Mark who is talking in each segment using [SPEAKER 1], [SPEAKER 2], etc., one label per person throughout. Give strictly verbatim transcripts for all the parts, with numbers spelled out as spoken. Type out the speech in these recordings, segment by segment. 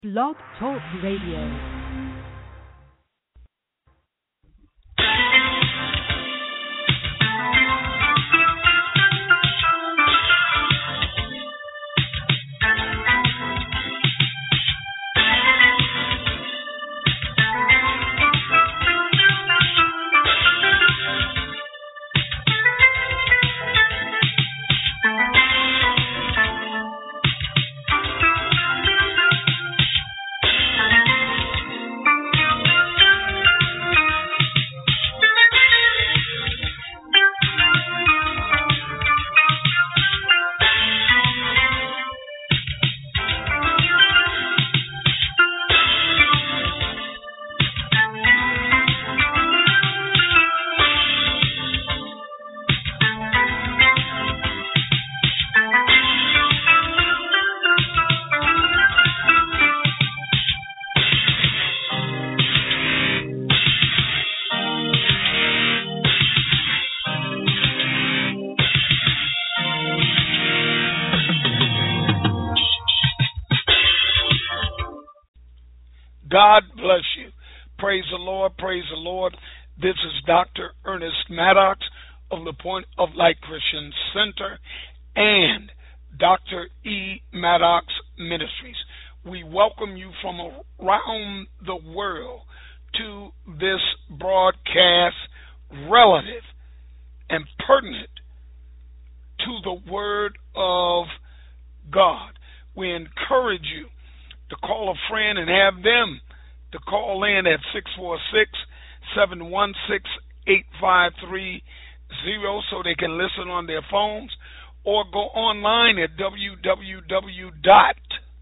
[SPEAKER 1] Blog Talk Radio.
[SPEAKER 2] God bless you. Praise the Lord. Praise the Lord. This is Doctor Ernest Maddox of the Point of Light Christian Center and Doctor E. Maddox Ministries. We welcome you from around the world to this broadcast relative and pertinent to the Word of God. We encourage you to call a friend and have them to call in at six four six, seven one six, eight five three zero so they can listen on their phones, or go online at w w w dot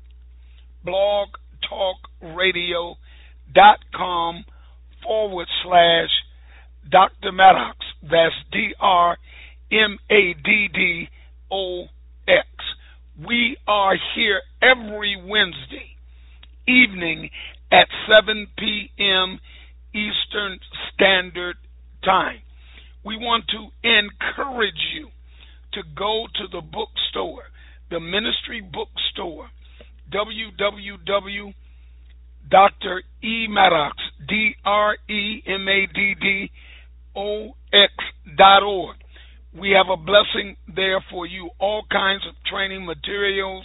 [SPEAKER 2] blog talk radio dot com forward slash Doctor Maddox. That's D R M A D D O X. We are here every Wednesday evening at seven p.m. Eastern Standard Time. We want to encourage you to go to the bookstore, the ministry bookstore, w w w dot Doctor E. Maddox, D R E M A D D O X dot org. We have a blessing there for you, all kinds of training materials,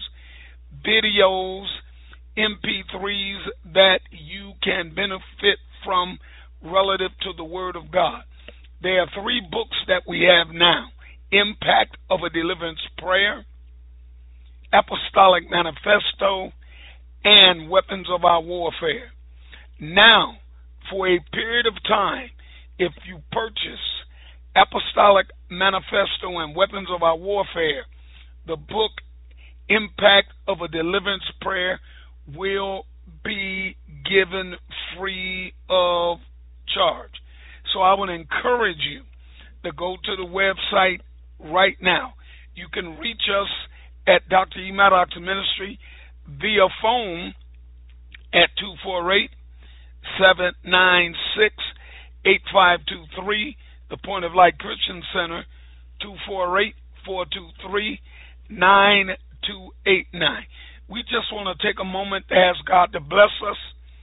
[SPEAKER 2] videos, M P threes that you can benefit from relative to the Word of God. There are three books that we have now: Impact of a Deliverance Prayer, Apostolic Manifesto, and Weapons of Our Warfare. Now, for a period of time, if you purchase Apostolic Manifesto and Weapons of Our Warfare, the book Impact of a Deliverance Prayer will be given free of charge. So I would encourage you to go to the website right now. You can reach us at Doctor E. Maddox Ministry via phone at two four eight, seven nine six, eight five two three. The Point of Light Christian Center, two four eight, four two three, nine two eight nine. We just want to take a moment to ask God to bless us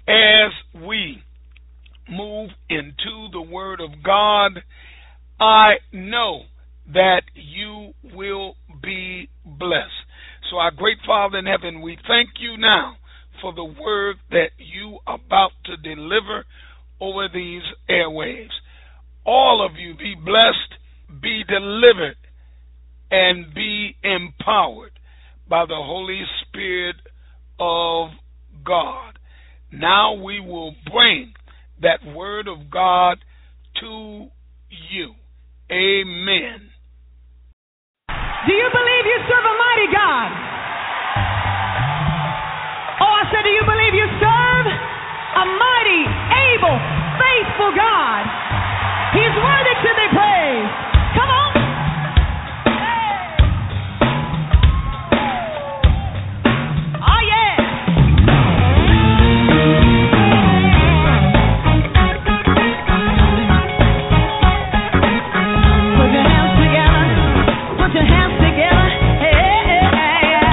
[SPEAKER 2] as we move into the Word of God. I know that you will be blessed. So our great Father in heaven, we thank you now for the word that you are about to deliver over these airwaves. All of you be blessed, be delivered, and be empowered by the Holy Spirit of God. Now we will bring that word of God to you. Amen.
[SPEAKER 3] Do you believe you serve a mighty God? Oh, I said, do you believe you serve a mighty, able, faithful God? He's worthy to be praised. Come on. Oh, yeah. Put your hands together. Put your hands together. Hey, hey, hey, hey.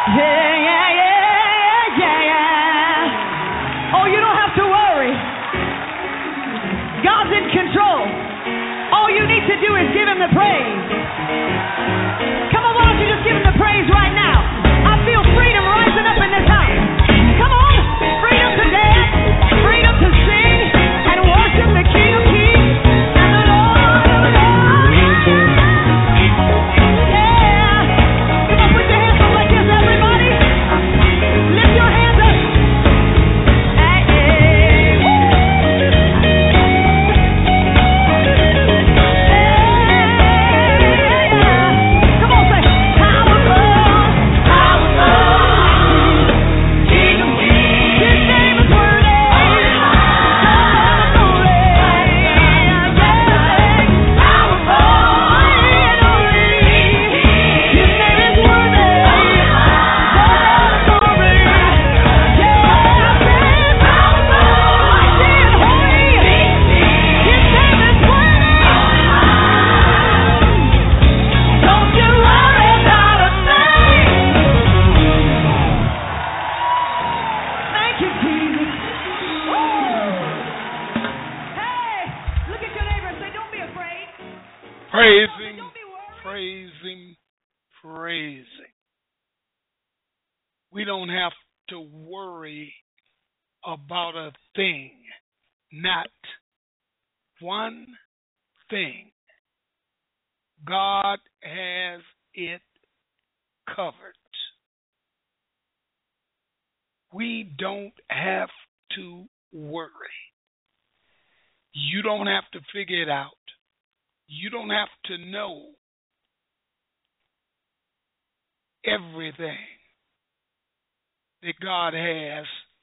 [SPEAKER 3] Yeah, yeah, yeah, yeah, yeah. Oh, you don't have to worry. God's in control. All you need to do is give him the praise. Come on, why don't you just give him the praise right now? I feel freedom rising up in this house. Come on, freedom to dance, freedom to sing, and worship the King of Kings and the Lord of Lords. Yeah. Come on, put your hands up like this, everybody. Lift your hands up. Hey, hey. Woo. Come on, say, powerful, powerful, King of Kings. His name is worthy. Powerful, His name is worthy. Don't you worry about a thing. Thank you, Jesus. Hey, look at your neighbor and say, don't be afraid.
[SPEAKER 2] Praise him,
[SPEAKER 3] Don't be worried.
[SPEAKER 2] praise him, praise him. We don't have to worry about a thing, not one thing. God has it covered. We don't have to worry. You don't have to figure it out. You don't have to know everything that God has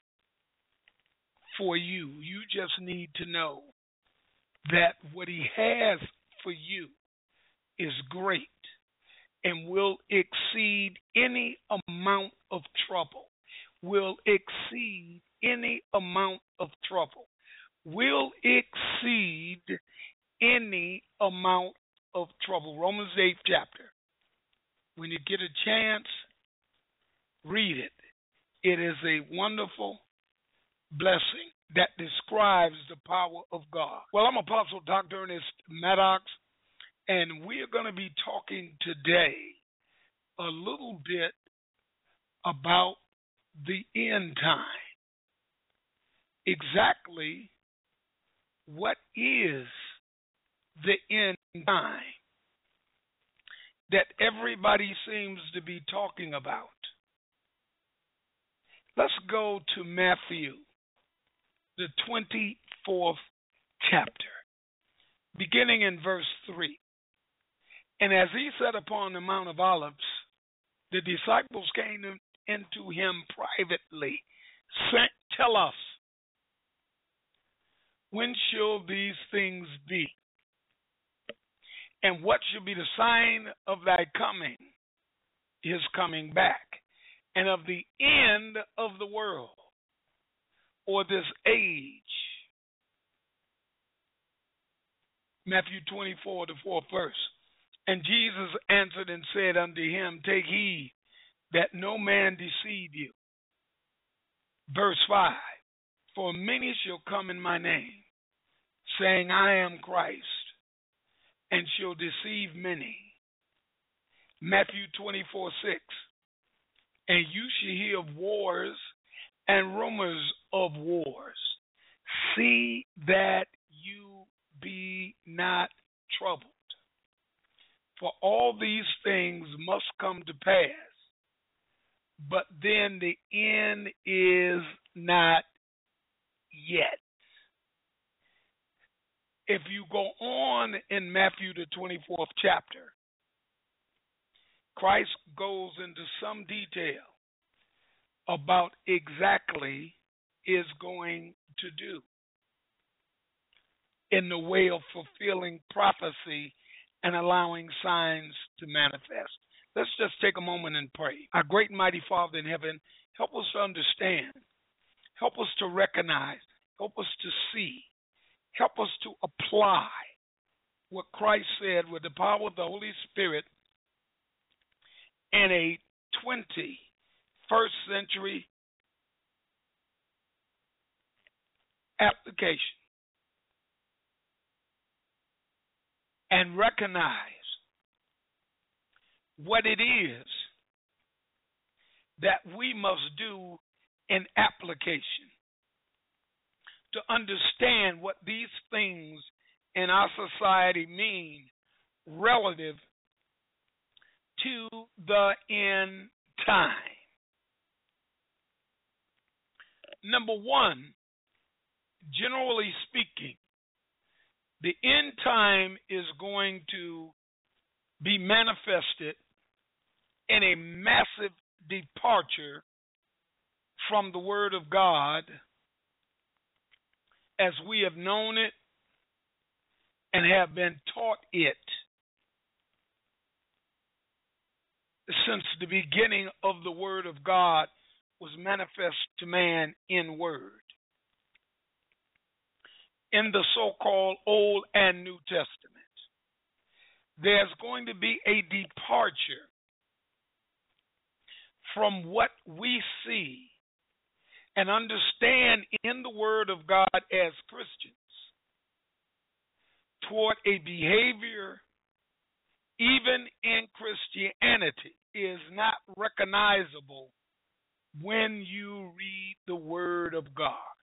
[SPEAKER 2] for you. You just need to know that what he has for you is great and will exceed any amount of trouble, will exceed any amount of trouble, will exceed any amount of trouble. Romans eighth chapter. When you get a chance, read it. It is a wonderful blessing that describes the power of God. Well, I'm Apostle Doctor Ernest Maddox, and we are going to be talking today a little bit about the end time. Exactly what is the end time that everybody seems to be talking about. Let's go to Matthew, the twenty-fourth chapter, beginning in verse three. And as he sat upon the Mount of Olives, the disciples came into him privately, saying, tell us, when shall these things be? And what shall be the sign of thy coming, his coming back, and of the end of the world, or this age? Matthew twenty-four, the fourth verse. And Jesus answered and said unto him, take heed that no man deceive you. Verse five. For many shall come in my name, saying, I am Christ, and shall deceive many. Matthew twenty-four, six. And you shall hear of wars and rumors of wars. See that you be not troubled. For all these things must come to pass, but then the end is not yet. If you go on in Matthew, the twenty-fourth chapter, Christ goes into some detail about exactly is going to do in the way of fulfilling prophecy and allowing signs to manifest. Let's just take a moment and pray. Our great and mighty Father in heaven, help us to understand, help us to recognize, help us to see, help us to apply what Christ said with the power of the Holy Spirit in a twenty first century application and recognize what it is that we must do in application to understand what these things in our society mean relative to the end time. Number one, generally speaking, the end time is going to be manifested in a massive departure from the Word of God as we have known it and have been taught it since the beginning of the Word of God was manifest to man in Word. In the so-called Old and New Testament, there's going to be a departure from what we see and understand in the Word of God as Christians toward a behavior, even in Christianity, is not recognizable when you read the Word of God.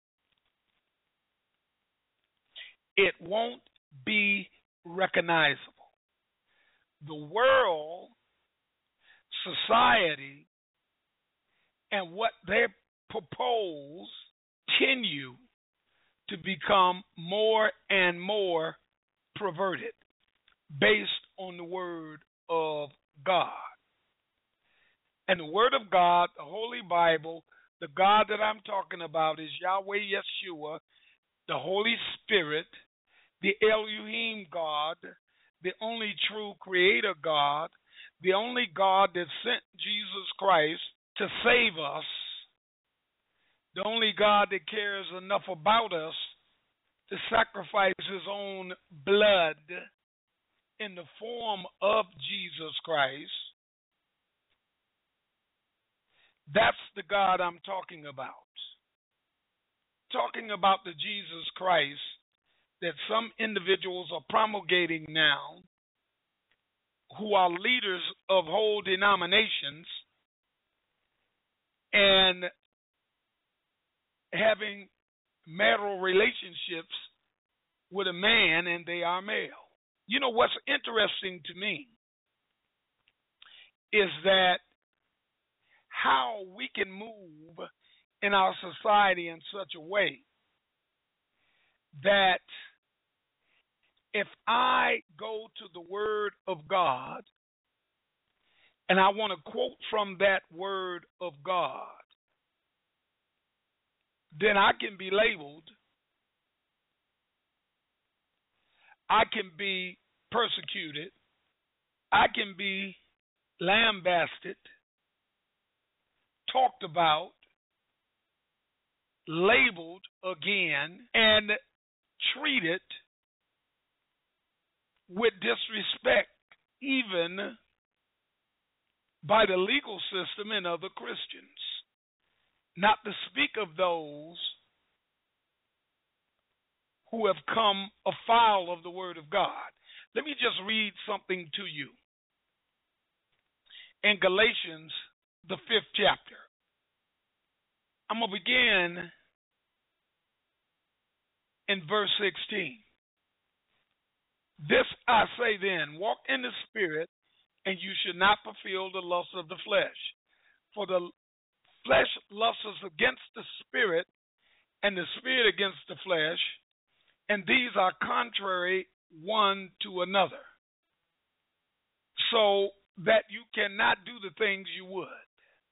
[SPEAKER 2] It won't be recognizable. The world, society, and what they propose continue to become more and more perverted based on the Word of God. And the Word of God, the Holy Bible, the God that I'm talking about is Yahweh Yeshua, the Holy Spirit, the Elohim God, the only true Creator God, the only God that sent Jesus Christ to save us, the only God that cares enough about us to sacrifice his own blood in the form of Jesus Christ. That's the God I'm talking about. Talking about the Jesus Christ that some individuals are promulgating now, who are leaders of whole denominations and having marital relationships with a man, and they are male. You know, what's interesting to me is that how we can move in our society in such a way that if I go to the Word of God and I want to quote from that Word of God, then I can be labeled, I can be persecuted, I can be lambasted, talked about, labeled again, and treated with disrespect, even by the legal system and other Christians. Not to speak of those who have come afoul of the Word of God. Let me just read something to you. In Galatians, the fifth chapter, I'm going to begin in verse sixteen. This I say then, walk in the Spirit, and you should not fulfill the lusts of the flesh. For the flesh lusts against the Spirit, and the Spirit against the flesh, and these are contrary one to another, so that you cannot do the things you would.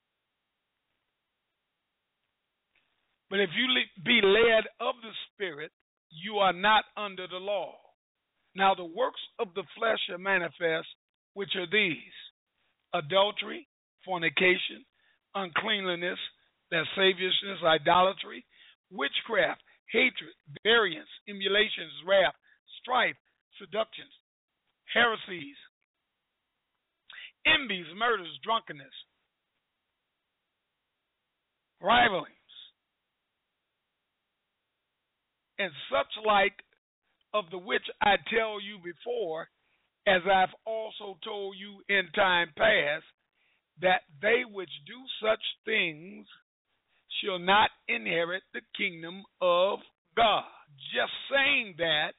[SPEAKER 2] But if you be led of the Spirit, you are not under the law. Now the works of the flesh are manifest, which are these: adultery, fornication, uncleanliness, lasciviousness, idolatry, witchcraft, hatred, variance, emulations, wrath, strife, seductions, heresies, envies, murders, drunkenness, rivalings, and such like, of the which I tell you before, as I've also told you in time past, that they which do such things shall not inherit the kingdom of God. Just saying that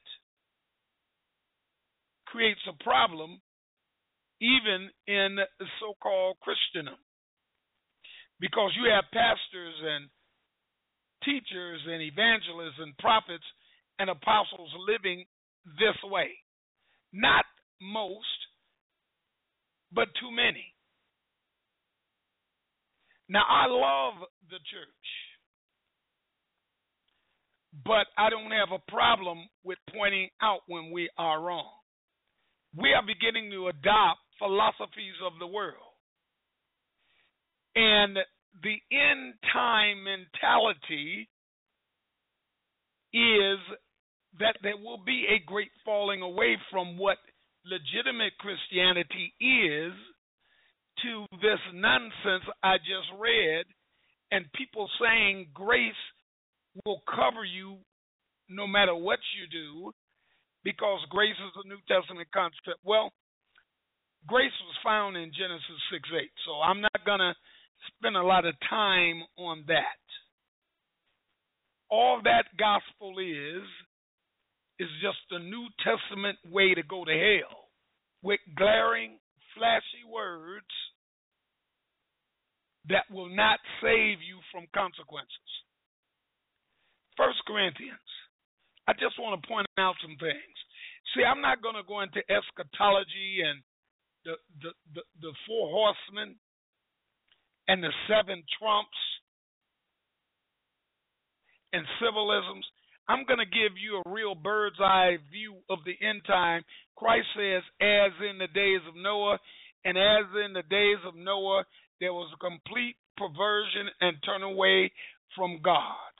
[SPEAKER 2] creates a problem even in the so-called Christendom, because you have pastors and teachers and evangelists and prophets and apostles living this way. Not most, but too many. Now, I love the church, but I don't have a problem with pointing out when we are wrong. We are beginning to adopt philosophies of the world. And the end time mentality is that there will be a great falling away from what legitimate Christianity is to this nonsense I just read, and people saying grace will cover you no matter what you do, because grace is a New Testament concept. Well, grace was found in Genesis six eight, so I'm not going to spend a lot of time on that. All that gospel is, is just a New Testament way to go to hell with glaring, flashy words that will not save you from consequences. First Corinthians, I just want to point out some things. See, I'm not going to go into eschatology and the, the, the, the four horsemen and the seven trumps and symbolisms. I'm going to give you a real bird's eye view of the end time. Christ says, as in the days of Noah, and as in the days of Noah, there was a complete perversion and turn away from God.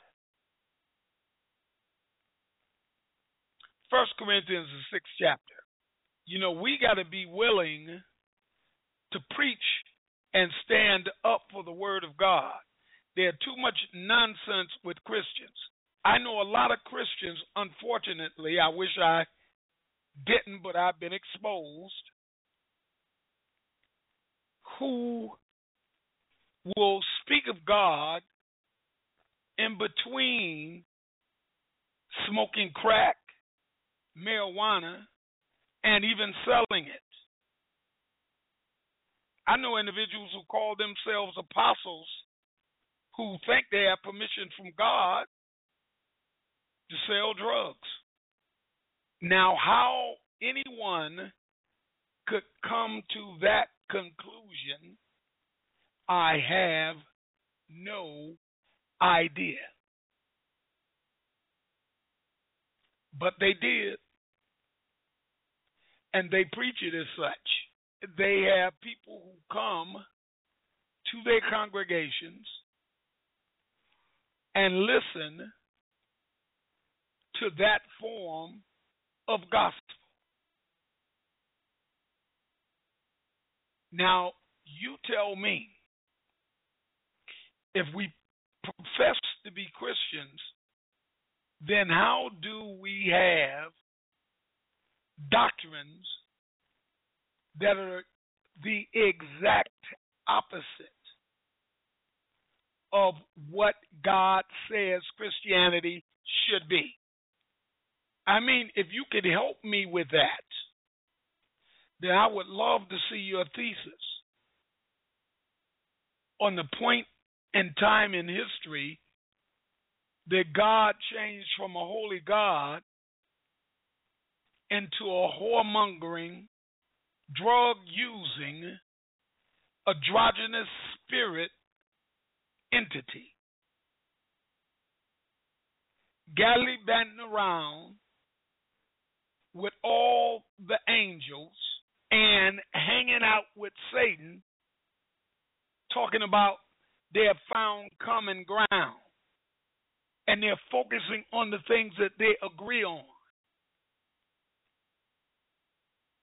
[SPEAKER 2] First Corinthians, the sixth chapter. You know, we got to be willing to preach and stand up for the word of God. There's too much nonsense with Christians. I know a lot of Christians, unfortunately, I wish I didn't, but I've been exposed, who will speak of God in between smoking crack, marijuana, and even selling it. I know individuals who call themselves apostles who think they have permission from God to sell drugs. Now, how anyone could come to that conclusion, I have no idea. But they did. And they preach it as such. They have people who come to their congregations and listen to that form of gospel. Now, you tell me, if we profess to be Christians, then how do we have doctrines that are the exact opposite of what God says Christianity should be? I mean, if you could help me with that, then I would love to see your thesis on the point in time in history that God changed from a holy God into a whoremongering, drug-using, androgynous spirit entity, gallivanting around with all the angels and hanging out with Satan, talking about they have found common ground and they're focusing on the things that they agree on.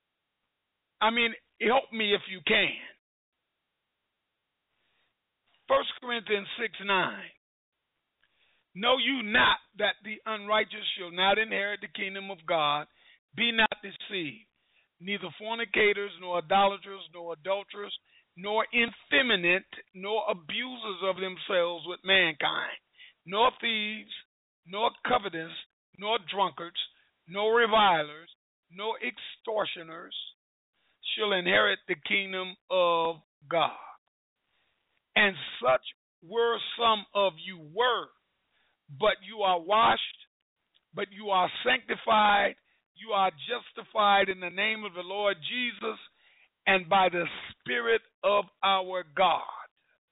[SPEAKER 2] I mean, help me if you can. First Corinthians six nine. Know you not that the unrighteous shall not inherit the kingdom of God? Be not deceived. Neither fornicators, nor idolaters, nor adulterers, nor effeminate, nor abusers of themselves with mankind, nor thieves, nor covetous, nor drunkards, nor revilers, nor extortioners shall inherit the kingdom of God. And such were some of you were, but you are washed, but you are sanctified, you are justified in the name of the Lord Jesus and by the Spirit of our God.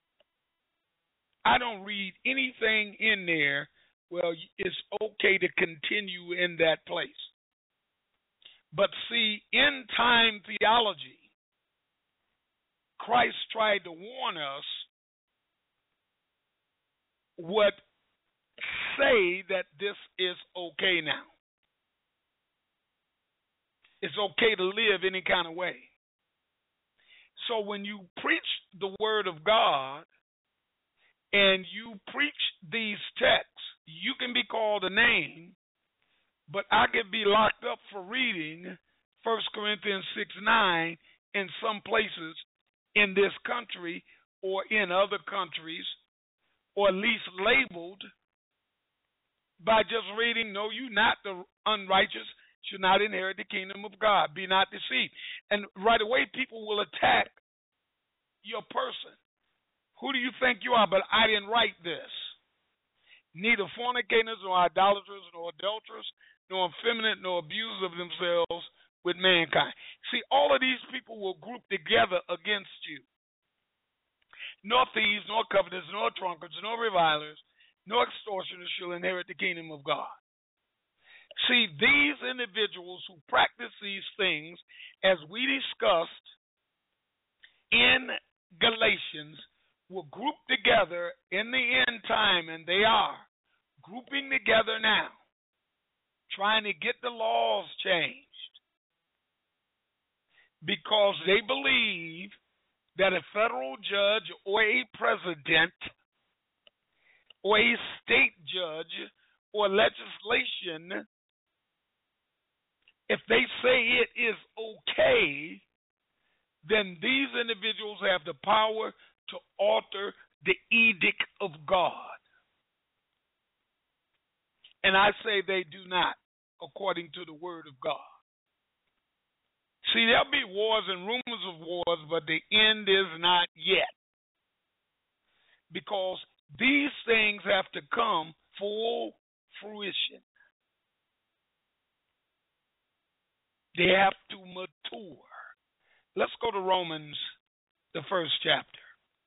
[SPEAKER 2] I don't read anything in there, well, it's okay to continue in that place. But see, end time theology, Christ tried to warn us what say that this is okay now. It's okay to live any kind of way. So when you preach the word of God and you preach these texts, you can be called a name, but I could be locked up for reading First Corinthians six nine in some places in this country or in other countries, or at least labeled by just reading, know you not the unrighteous should not inherit the kingdom of God. Be not deceived. And right away people will attack your person. Who do you think you are? But I didn't write this. Neither fornicators, nor idolaters, nor adulterers, nor effeminate, nor abusers of themselves with mankind. See, all of these people will group together against you. Nor thieves, nor covetous, nor drunkards, nor revilers, nor extortioners shall inherit the kingdom of God. See, these individuals who practice these things, as we discussed in Galatians, will group together in the end time, and they are grouping together now, trying to get the laws changed because they believe that a federal judge or a president or a state judge or legislation, if they say it is okay, then these individuals have the power to alter the edict of God. And I say they do not, according to the word of God. See, there'll be wars and rumors of wars, but the end is not yet. Because these things have to come full fruition. They have to mature. Let's go to Romans, the first chapter.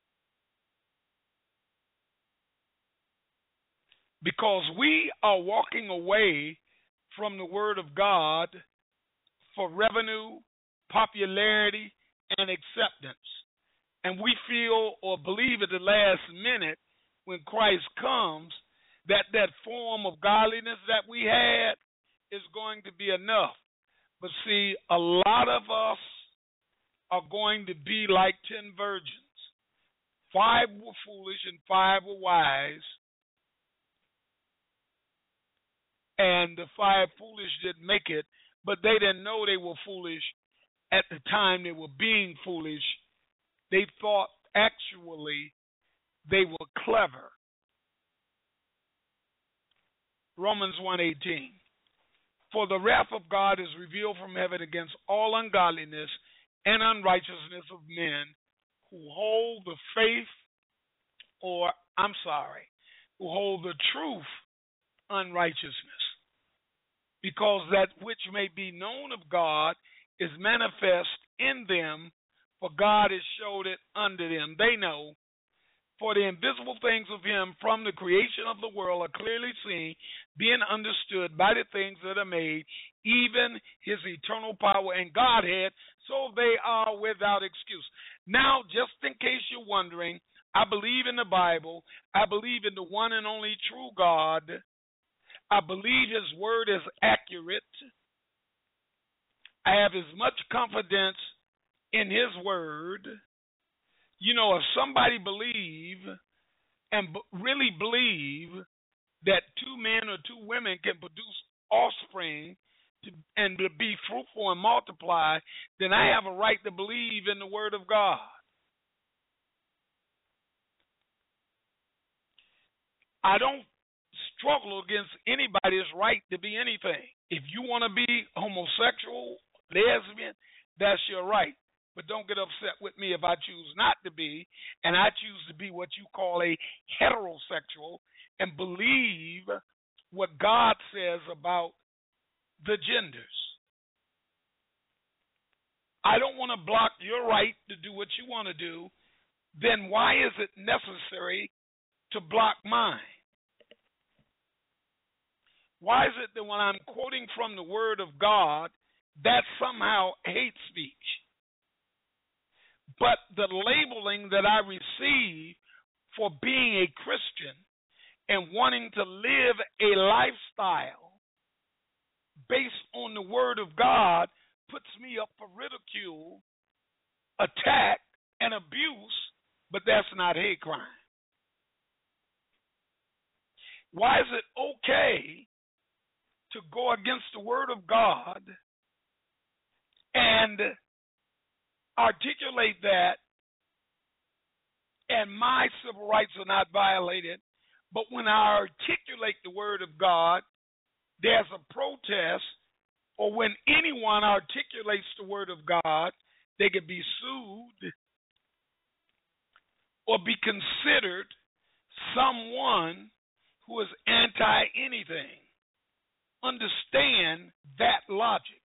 [SPEAKER 2] Because we are walking away from the word of God for revenue, popularity, and acceptance. And we feel or believe at the last minute when Christ comes that that form of godliness that we had is going to be enough. But see, a lot of us are going to be like ten virgins. Five were foolish and five were wise. And the five foolish didn't make it, but they didn't know they were foolish at the time they were being foolish. They thought actually they were clever. Romans one eighteen. For the wrath of God is revealed from heaven against all ungodliness and unrighteousness of men who hold the faith, or, I'm sorry, who hold the truth unrighteousness. Because that which may be known of God is manifest in them, for God has showed it unto them. They know, for the invisible things of him from the creation of the world are clearly seen, being understood by the things that are made, even his eternal power and Godhead, so they are without excuse. Now, just in case you're wondering, I believe in the Bible. I believe in the one and only true God. I believe his word is accurate. I have as much confidence in his word You know, if somebody believe and b- really believe that two men or two women can produce offspring to, and to be fruitful and multiply, then I have a right to believe in the Word of God. I don't struggle against anybody's right to be anything. If you want to be homosexual, lesbian, that's your right. But don't get upset with me if I choose not to be, and I choose to be what you call a heterosexual and believe what God says about the genders. I don't want to block your right to do what you want to do. Then why is it necessary to block mine? Why is it that when I'm quoting from the Word of God, that's somehow hate speech? But the labeling that I receive for being a Christian and wanting to live a lifestyle based on the Word of God puts me up for ridicule, attack, and abuse, but that's not hate crime. Why is it okay to go against the Word of God and articulate that, and my civil rights are not violated, but when I articulate the Word of God, there's a protest, or when anyone articulates the Word of God, they could be sued or be considered someone who is anti-anything. Understand that logic.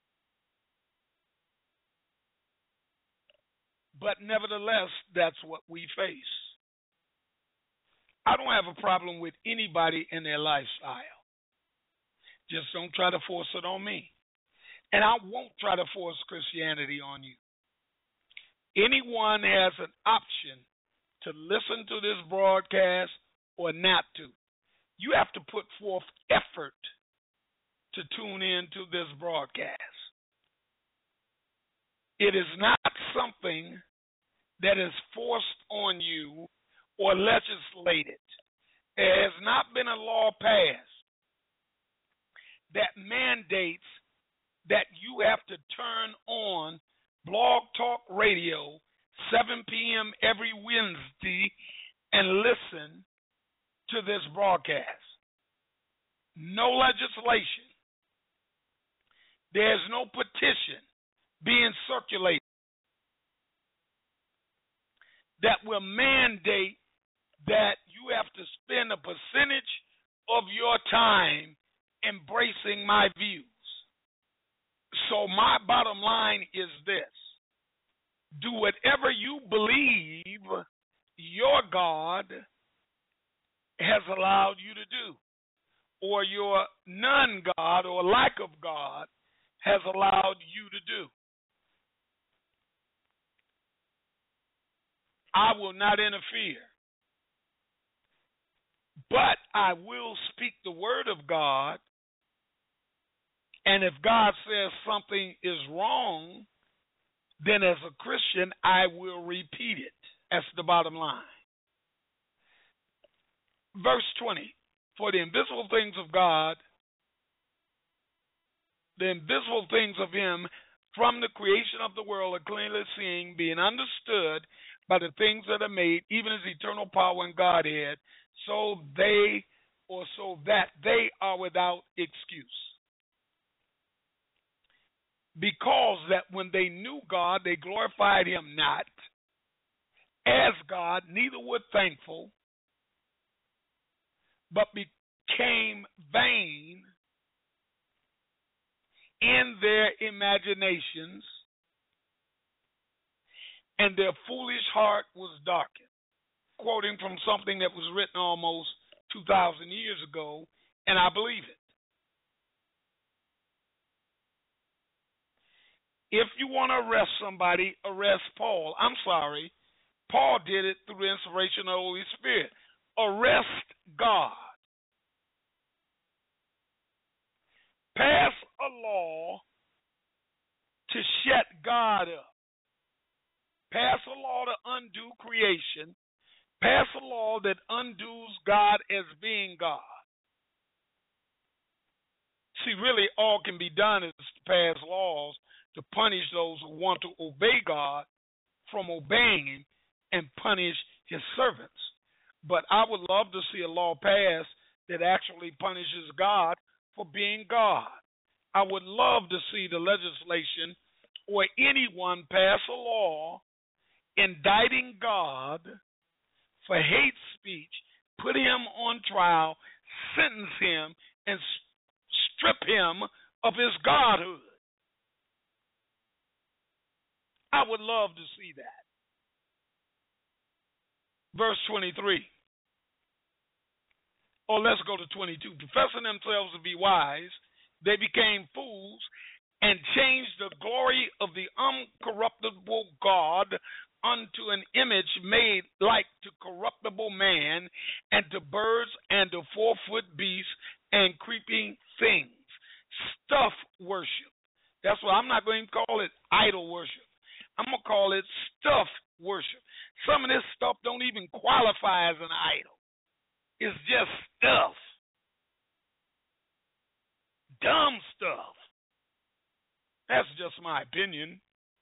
[SPEAKER 2] But nevertheless, that's what we face. I don't have a problem with anybody in their lifestyle. Just don't try to force it on me. And I won't try to force Christianity on you. Anyone has an option to listen to this broadcast or not to. You have to put forth effort to tune in to this broadcast. It is not something that is forced on you or legislated. There has not been a law passed that mandates that you have to turn on Blog Talk Radio seven p.m. every Wednesday and listen to this broadcast. No legislation. There's no petition being circulated that will mandate that you have to spend a percentage of your time embracing my views. So my bottom line is this: do whatever you believe your God has allowed you to do, or your non-God or lack of God has allowed you to do. I will not interfere, but I will speak the Word of God, and if God says something is wrong, then as a Christian, I will repeat it. That's the bottom line. Verse twenty, for the invisible things of God, the invisible things of Him from the creation of the world are clearly seen, being understood by the things that are made, even as eternal power and Godhead, so they, or so that they are without excuse. Because that when they knew God, they glorified Him not as God, neither were thankful, but became vain in their imaginations, and their foolish heart was darkened. Quoting from something that was written almost two thousand years ago, and I believe it. If you want to arrest somebody, arrest Paul. I'm sorry. Paul did it through the inspiration of the Holy Spirit. Arrest God. Pass a law to shut God up. pass a law to undo creation, pass a law that undoes God as being God. See, really, all can be done is to pass laws to punish those who want to obey God from obeying Him and punish His servants. But I would love to see a law passed that actually punishes God for being God. I would love to see the legislation or anyone pass a law indicting God for hate speech, put Him on trial, sentence Him, and strip Him of His godhood. I would love to see that. Verse twenty-three. Or let's go to twenty-two. Professing themselves to be wise, they became fools and changed the glory of the uncorruptible God unto an image made like to corruptible man, and to birds, and to four-foot beasts, and creeping things. Stuff worship. That's why I'm not going to call it idol worship. I'm going to call it stuff worship. Some of this stuff don't even qualify as an idol. It's just stuff. Dumb stuff. That's just my opinion.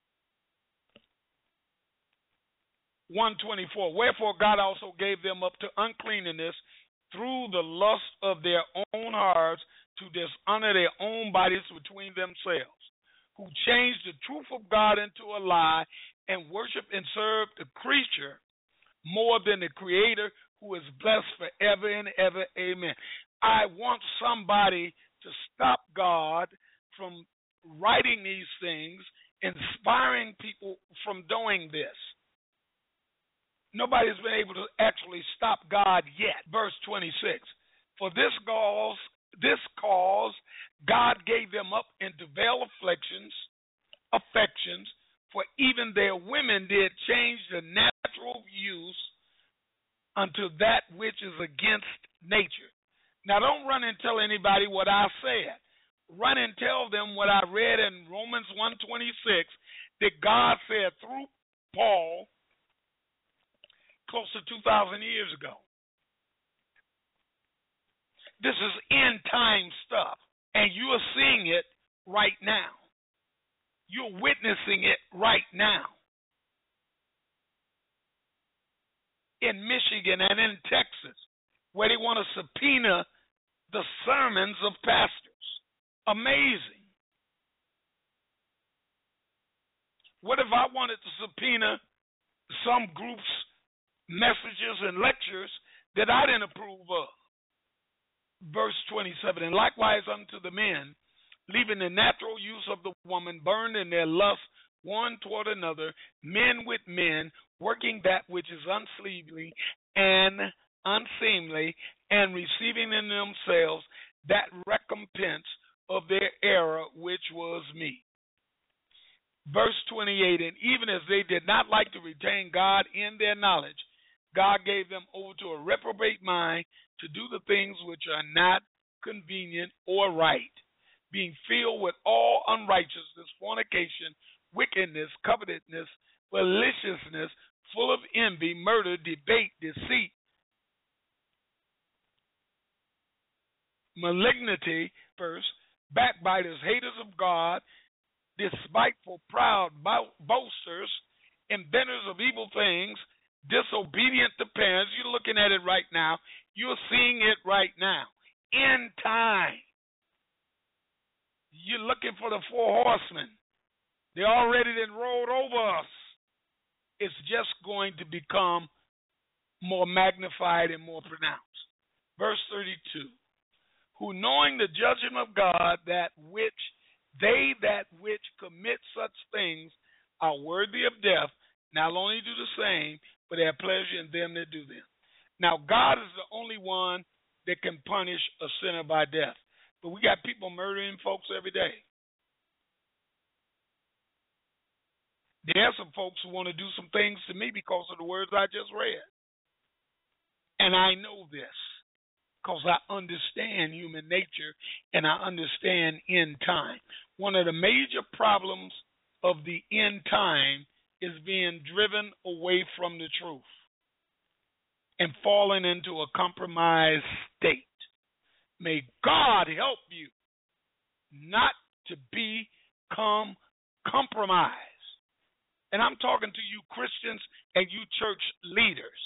[SPEAKER 2] one twenty-four. Wherefore God also gave them up to uncleanness through the lust of their own hearts, to dishonor their own bodies between themselves, who changed the truth of God into a lie, and worship and serve the creature more than the Creator, who is blessed forever and ever. Amen. I want somebody to stop God from writing these things, inspiring people from doing this. Nobody's been able to actually stop God yet. Verse twenty-six. For this cause, this cause, God gave them up into veil afflictions, affections, for even their women did change the natural use unto that which is against nature. Now, don't run and tell anybody what I said. Run and tell them what I read in Romans one twenty-six, that God said through Paul close to two thousand years ago. This is end time stuff, and you are seeing it right now. You're witnessing it right now. In Michigan and in Texas, where they want to subpoena the sermons of pastors. Amazing. What if I wanted to subpoena some group's messages and lectures that I didn't approve of? Verse twenty-seven, and likewise unto the men, leaving the natural use of the woman, burned in their lust one toward another, men with men, working that which is unseemly and unseemly, and receiving in themselves that recompense of their error, which was me. Verse twenty-eight, and even as they did not like to retain God in their knowledge, God gave them over to a reprobate mind to do the things which are not convenient or right, being filled with all unrighteousness, fornication, wickedness, covetousness, maliciousness, full of envy, murder, debate, deceit, malignity, first, backbiters, haters of God, despiteful, proud, boasters, inventors of evil things, disobedient to parents. You're looking at it right now. You're seeing it right now. In time. You're looking for the four horsemen. They already then rolled over us. It's just going to become more magnified and more pronounced. Verse thirty-two. Who knowing the judgment of God, that which they that which commit such things are worthy of death, not only do the same, but have pleasure in them that do them. Now, God is the only one that can punish a sinner by death. But we got people murdering folks every day. There are some folks who want to do some things to me because of the words I just read. And I know this because I understand human nature and I understand end time. One of the major problems of the end time is being driven away from the truth and falling into a compromised state. May God help you not to become compromised. And I'm talking to you Christians and you church leaders.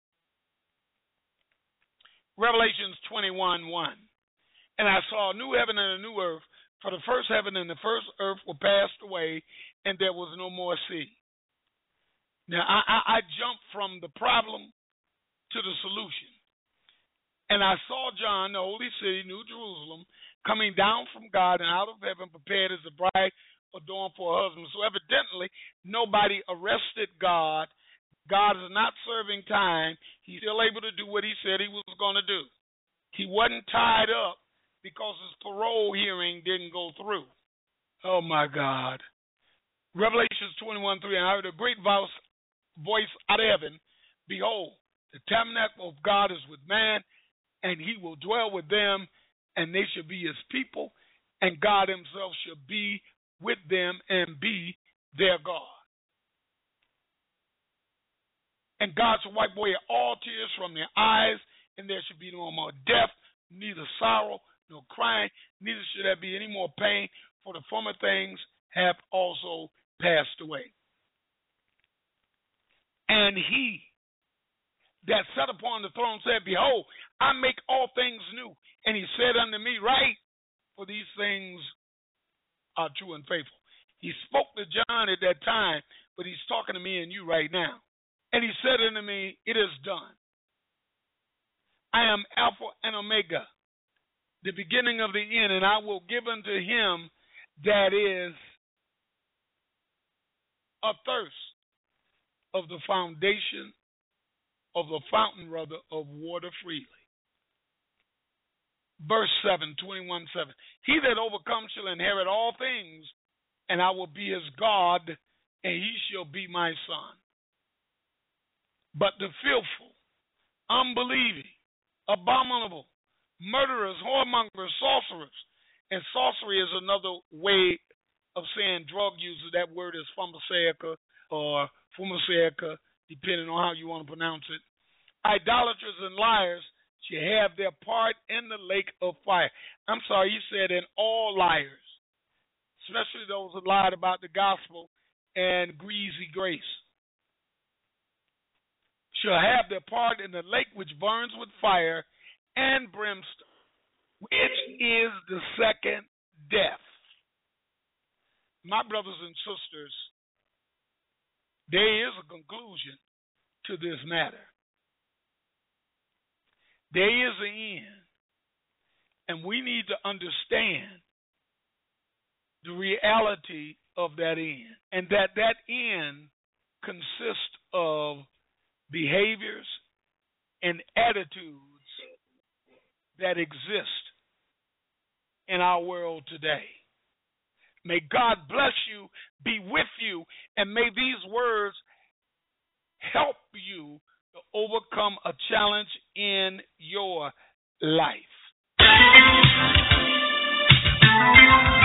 [SPEAKER 2] Revelations twenty-one one. And I saw a new heaven and a new earth, for the first heaven and the first earth were passed away, and there was no more sea. Now, I, I, I jumped from the problem to the solution. And I saw John, the holy city, New Jerusalem, coming down from God and out of heaven, prepared as a bride adorned for her husband. So evidently, nobody arrested God. God is not serving time. He's still able to do what he said he was going to do. He wasn't tied up because his parole hearing didn't go through. Oh, my God. Revelations twenty-one three, and I heard a great voice, voice out of heaven, behold, the tabernacle of God is with man, and he will dwell with them, and they shall be his people, and God himself shall be with them and be their God. And God shall wipe away all tears from their eyes, and there shall be no more death, neither sorrow, nor crying, neither shall there be any more pain, for the former things have also passed away. And he that sat upon the throne said, behold, I make all things new. And he said unto me, write, for these things are true and faithful. He spoke to John at that time, but he's talking to me and you right now. And he said unto me, it is done. I am Alpha and Omega, the beginning of the end, and I will give unto him that is athirst of the foundation of the fountain, rather, of water freely. Verse seven, twenty-one seven. He that overcomes shall inherit all things, and I will be his God, and he shall be my son. But the filthful, unbelieving, abominable, murderers, whoremongers, sorcerers, and sorcery is another way of saying drug users. That word is pharmaceutica or pharmaceutica, depending on how you want to pronounce it. Idolaters and liars shall have their part in the lake of fire. I'm sorry, he said in all liars, especially those who lied about the gospel and greasy grace, shall have their part in the lake which burns with fire and brimstone, which is the second death. My brothers and sisters, there is a conclusion to this matter. There is an end, and we need to understand the reality of that end, and that that end consists of behaviors and attitudes that exist in our world today. May God bless you, be with you, and may these words help you to overcome a challenge in your life.